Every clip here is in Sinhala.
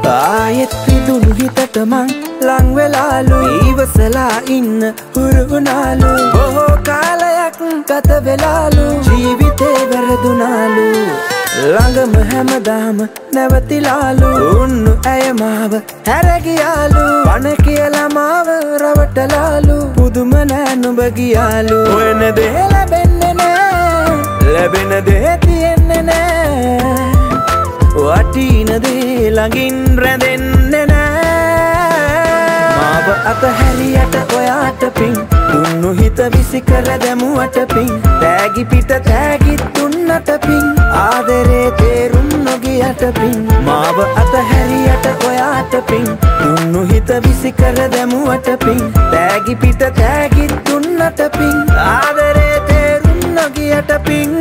ආයෙත් පිදුණු හිතට මං ලං වෙලාලු ඉවසලා ඉන්න හුරු වුණාලු බොහෝ කාලයක් ගත වෙලාලු ජීවිතේ වැරදුනාලු ළඟම හැමදාම නැවතිලාලු උන්නු ඇය මාව හැරගියාලු පණ කියලා මාව රවටලාලු පුදුම නෑ නුඹ ගියාලු හොයන දේ ලැබෙන්නේ නෑ ලැබෙන දේ තියෙන්නේ නෑ වටින දේ ළඟින් රැඳෙන්නේ නෑ මාව අතහැරියට ඔයාට පිං දුන්නු හිත විසි කර දැමුවට පිං තෑගි පිට තෑගිත් දුන්නට පිං ආදරේ තේරුම් නොගියට පිං මාව අතහැරියට ඔයාට පිං දුන්නු හිත විසි කර දැමුවට පිං තෑගි පිට තෑගිත් දුන්නට පිං ආදරේ තේරුම් නොගියට පිං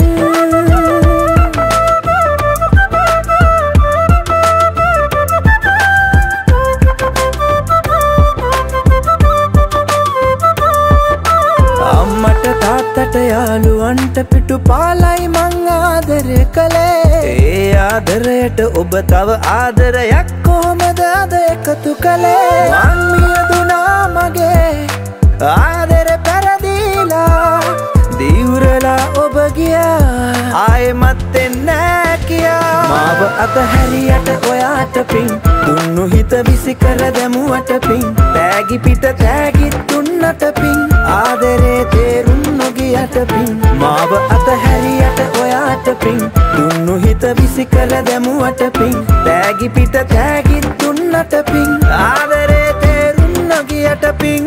තාත්තට යාළුවන්ට පිටු පාලයි මං ආදරය කළේ ඒ ආදරයට ඔබ තව ආදරයක් කොහොමද අද එකතු කළේ මං මියදුනා මගේ ආදර පැරදීලා දිවුරලා ඔබ ගියා ආයෙමත් එන්නෑ කියා මාව අතහැරියට ඔයාට පිං දුන්නු හිත විසි කර දැමුවට පිං තෑගි පිට තෑගිත් දුන්නට පිං ආදරේ තේරුම් නොගියට පිං මාව අතහැරියට ඔයාට පිං දුන්නු හිත විසි කර දැමුවට පිං තෑගි පිට තෑගිත් දුන්නට පිං ආදරේ තේරුම් නොගියට පිං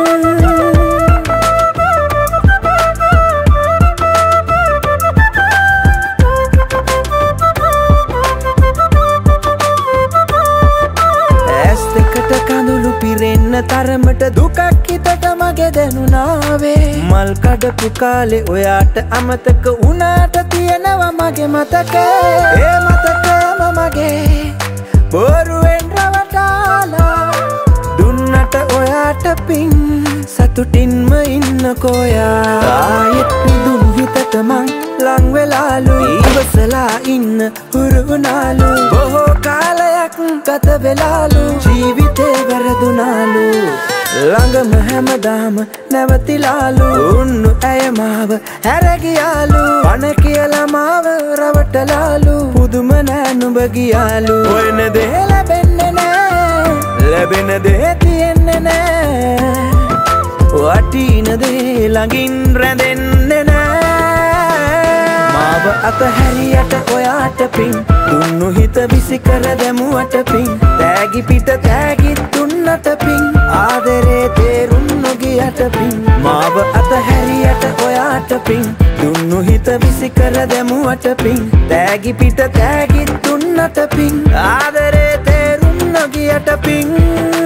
පිරෙන්න තරමට දුකක් හිතට මගේ දැනුනාවේ මල් කඩපු කාලේ ඔයාට අමතක වුණාට තියෙනවා මගේ මතකේ ඒ මතකම මගේ බොරුවෙන් රවටාලා දුන්නට ඔයාට පිං සතුටින්ම ඉන්නකෝ යා ආයෙත් පිදුණු හිතට මං ලං වෙලාලු ඉවසලා ඉන්න හුරු වුණාලු බොහෝ කාලයක් ගත වෙලාලු ජීවිතේ වැරදුනාලු ළඟම හැමදාම නැවතිලාලු උන්නු ඇය මාව හැරගියාලු පණ කියලා මාව රවටලාලු පුදුම නෑ නුඹ ගියාලු හොයන දේ ලැබෙන්නේ නෑ ලැබෙන දේ තියෙන්නේ නෑ වටින දේ ළඟින් රැඳෙන්නේ නෑ මාව අතහැරියට ඔයාට පිං දුන්නු හිත විසි කර දැමුවට පිං තෑගි පිට තෑගිත් දුන්නට පිං ආදරේ තේරුම් නොගියට පිං මාව අතහැරියට ඔයාට පිං දුන්නු හිත විසි කර දැමුවට පිං තෑගි පිට තෑගිත් දුන්නට පිං ආදරේ තේරුම් නොගියට පිං